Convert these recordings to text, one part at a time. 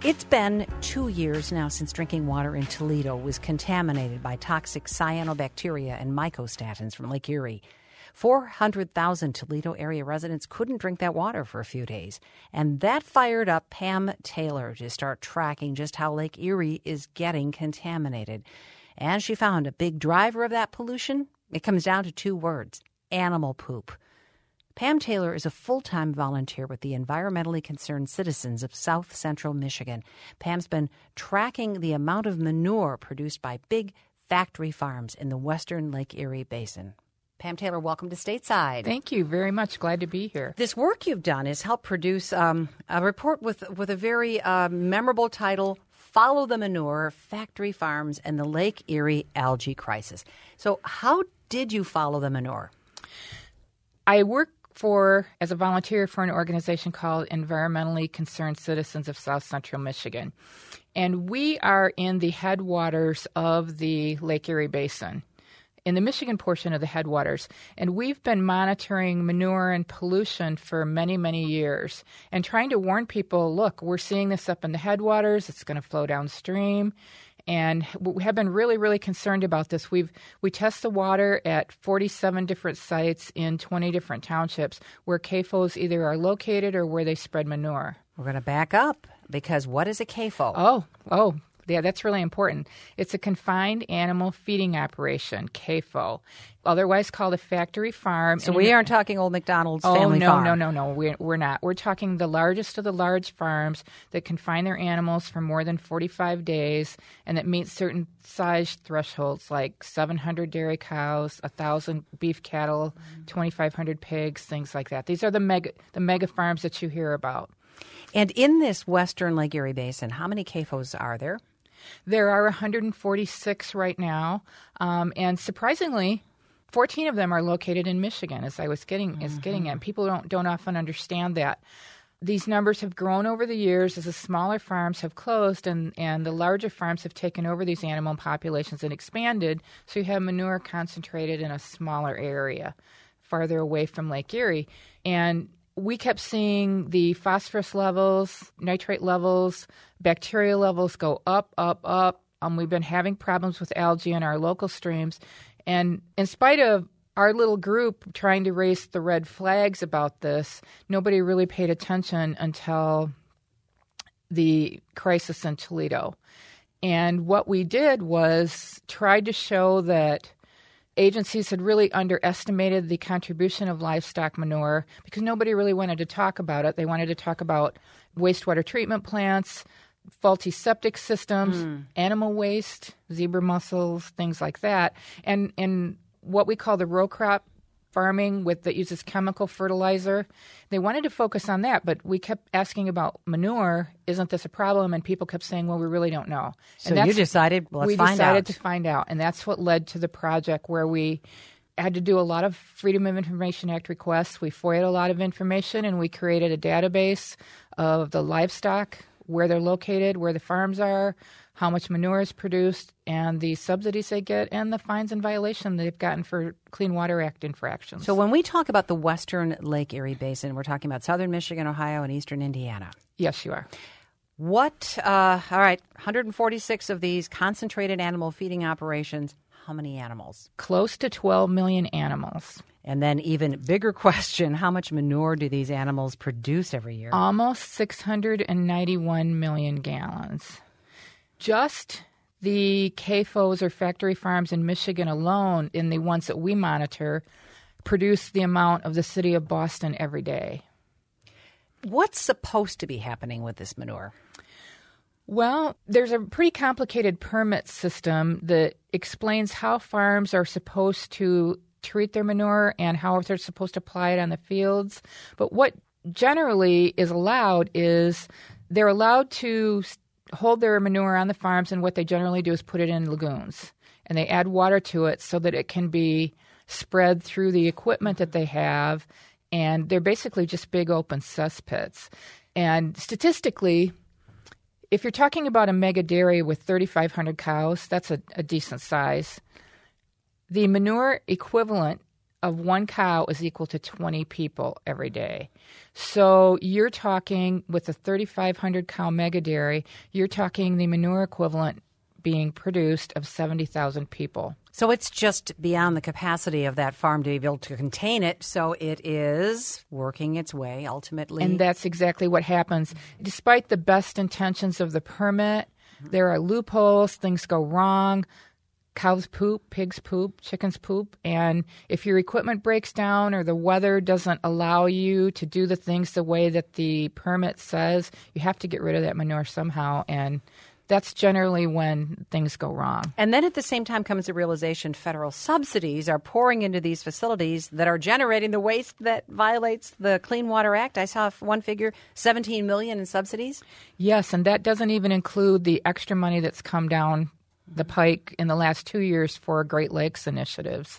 It's been 2 years now since drinking water in Toledo was contaminated by toxic cyanobacteria and mycostatins from Lake Erie. 400,000 Toledo area residents couldn't drink that water for a few days. And that fired up Pam Taylor to start tracking just how Lake Erie is getting contaminated. And she found a big driver of that pollution. It comes down to 2 words: animal poop. Pam Taylor is a full-time volunteer with the Environmentally Concerned Citizens of South Central Michigan. Pam's been tracking the amount of manure produced by big factory farms in the western Lake Erie Basin. Pam Taylor, welcome to Stateside. Thank you very much. Glad to be here. This work you've done is help produce a report with a very memorable title, Follow the Manure, Factory Farms and the Lake Erie Algae Crisis. So how did you follow the manure? I work as a volunteer for an organization called Environmentally Concerned Citizens of South Central Michigan. And we are in the headwaters of the Lake Erie Basin, in the Michigan portion of the headwaters. And we've been monitoring manure and pollution for many, many years and trying to warn people, look, we're seeing this up in the headwaters. It's going to flow downstream. And we have been really, really concerned about this. We test the water at 47 different sites in 20 different townships where CAFOs either are located or where they spread manure. We're going to back up, because what is a CAFO? Oh, yeah, that's really important. It's a confined animal feeding operation, CAFO, otherwise called a factory farm. So we aren't talking Old McDonald's family farm. No, we're not. We're talking the largest of the large farms that confine their animals for more than 45 days and that meet certain size thresholds like 700 dairy cows, 1,000 beef cattle, 2,500 pigs, things like that. These are the mega farms that you hear about. And in this western Lake Erie Basin, how many CAFOs are there? There are 146 right now, and surprisingly, 14 of them are located in Michigan, as I was getting at. People don't often understand that. These numbers have grown over the years as the smaller farms have closed and the larger farms have taken over these animal populations and expanded, so you have manure concentrated in a smaller area, farther away from Lake Erie. And we kept seeing the phosphorus levels, nitrate levels, bacteria levels go up. We've been having problems with algae in our local streams. And in spite of our little group trying to raise the red flags about this, nobody really paid attention until the crisis in Toledo. And what we did was tried to show that agencies had really underestimated the contribution of livestock manure because nobody really wanted to talk about it. They wanted to talk about wastewater treatment plants, faulty septic systems, animal waste, zebra mussels, things like that. And what we call the row crop farming that uses chemical fertilizer. They wanted to focus on that, but we kept asking about manure. Isn't this a problem? And people kept saying, well, we really don't know. So you decided, let's find out. We decided to find out. And that's what led to the project where we had to do a lot of Freedom of Information Act requests. We FOIA'd a lot of information, and we created a database of the livestock, where they're located, where the farms are, how much manure is produced, and the subsidies they get, and the fines and violation they've gotten for Clean Water Act infractions. So when we talk about the western Lake Erie Basin, we're talking about southern Michigan, Ohio, and eastern Indiana. Yes, you are. All right, 146 of these concentrated animal feeding operations. How many animals? Close to 12 million animals. And then even bigger question, how much manure do these animals produce every year? Almost 691 million gallons. Just the CAFOs or factory farms in Michigan alone, in the ones that we monitor, produce the amount of the city of Boston every day. What's supposed to be happening with this manure? Well, there's a pretty complicated permit system that explains how farms are supposed to treat their manure and how they're supposed to apply it on the fields. But what generally is allowed is they're allowed to hold their manure on the farms, and what they generally do is put it in lagoons. And they add water to it so that it can be spread through the equipment that they have. And they're basically just big open cesspits. And statistically, if you're talking about a mega dairy with 3,500 cows, that's a decent size. The manure equivalent of one cow is equal to 20 people every day. So you're talking, with a 3,500 cow mega dairy, you're talking the manure equivalent being produced of 70,000 people. So it's just beyond the capacity of that farm to be able to contain it. So it is working its way ultimately. And that's exactly what happens. Despite the best intentions of the permit, there are loopholes, things go wrong. Cows poop, pigs poop, chickens poop. And if your equipment breaks down or the weather doesn't allow you to do the things the way that the permit says, you have to get rid of that manure somehow. And that's generally when things go wrong. And then at the same time comes the realization federal subsidies are pouring into these facilities that are generating the waste that violates the Clean Water Act. I saw one figure, $17 million in subsidies. Yes, and that doesn't even include the extra money that's come down the pike in the last 2 years for Great Lakes initiatives.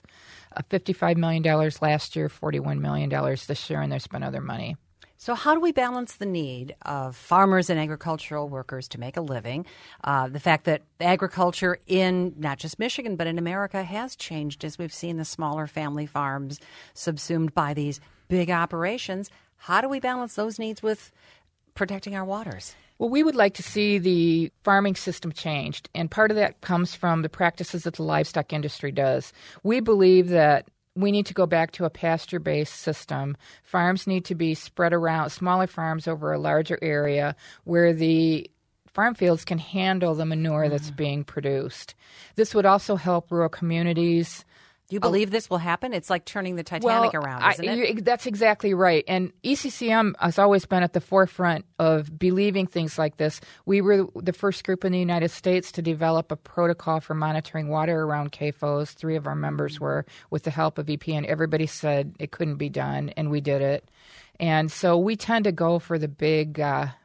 $55 million last year, $41 million this year, and there's been other money. So how do we balance the need of farmers and agricultural workers to make a living? The fact that agriculture in not just Michigan but in America has changed as we've seen the smaller family farms subsumed by these big operations. How do we balance those needs with protecting our waters? Well, we would like to see the farming system changed, and part of that comes from the practices that the livestock industry does. We believe that we need to go back to a pasture-based system. Farms need to be spread around, smaller farms over a larger area where the farm fields can handle the manure that's being produced. This would also help rural communities. Do you believe this will happen? It's like turning the Titanic around, isn't it? That's exactly right. And ECCM has always been at the forefront of believing things like this. We were the first group in the United States to develop a protocol for monitoring water around CAFOs. 3 of our members were, with the help of EPA, and everybody said it couldn't be done, and we did it. And so we tend to go for the big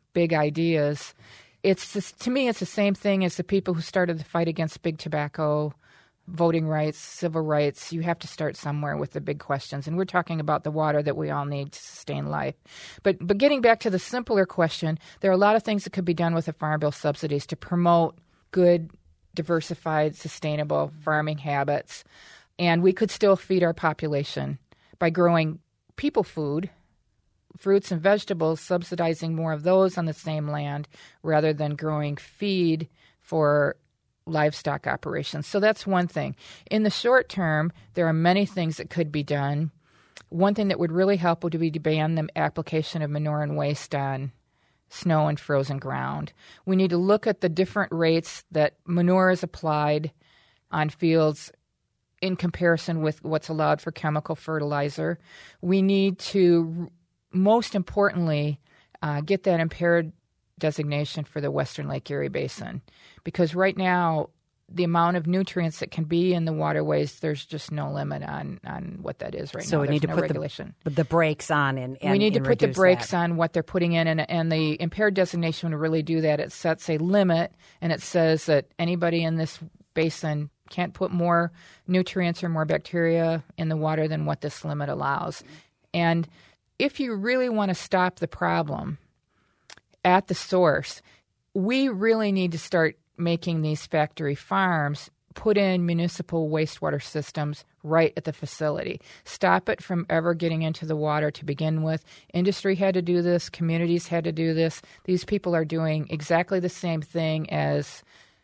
ideas. It's just, to me, it's the same thing as the people who started the fight against big tobacco, voting rights, civil rights. You have to start somewhere with the big questions. And we're talking about the water that we all need to sustain life. But getting back to the simpler question, there are a lot of things that could be done with the Farm Bill subsidies to promote good, diversified, sustainable farming habits. And we could still feed our population by growing people food, fruits and vegetables, subsidizing more of those on the same land rather than growing feed for livestock operations. So that's one thing. In the short term, there are many things that could be done. One thing that would really help would be to ban the application of manure and waste on snow and frozen ground. We need to look at the different rates that manure is applied on fields in comparison with what's allowed for chemical fertilizer. We need to, most importantly, get that impaired designation for the Western Lake Erie Basin, because right now the amount of nutrients that can be in the waterways, there's just no limit on what that is right now. So we need to put regulation. The brakes on and we need to put the brakes on what they're putting in, and the impaired designation would really do that. It sets a limit, and it says that anybody in this basin can't put more nutrients or more bacteria in the water than what this limit allows. And if you really want to stop the problem at the source, we really need to start making these factory farms put in municipal wastewater systems right at the facility. Stop it from ever getting into the water to begin with. Industry had to do this. Communities had to do this. These people are doing exactly the same thing as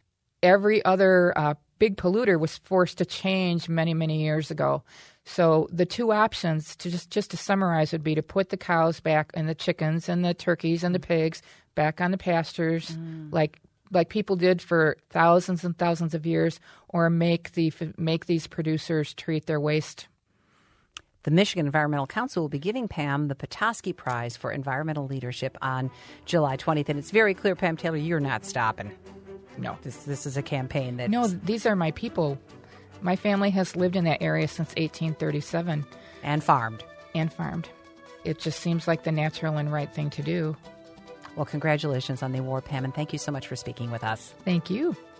every other big polluter was forced to change many, many years ago. So the two options, to just to summarize, would be to put the cows back and the chickens and the turkeys and the pigs back on the pastures like people did for thousands and thousands of years, or make these producers treat their waste. The Michigan Environmental Council will be giving Pam the Petoskey Prize for Environmental Leadership on July 20th. And it's very clear, Pam Taylor, you're not stopping. No. This is a campaign that... No, these are my people. My family has lived in that area since 1837. And farmed. It just seems like the natural and right thing to do. Well, congratulations on the award, Pam, and thank you so much for speaking with us. Thank you.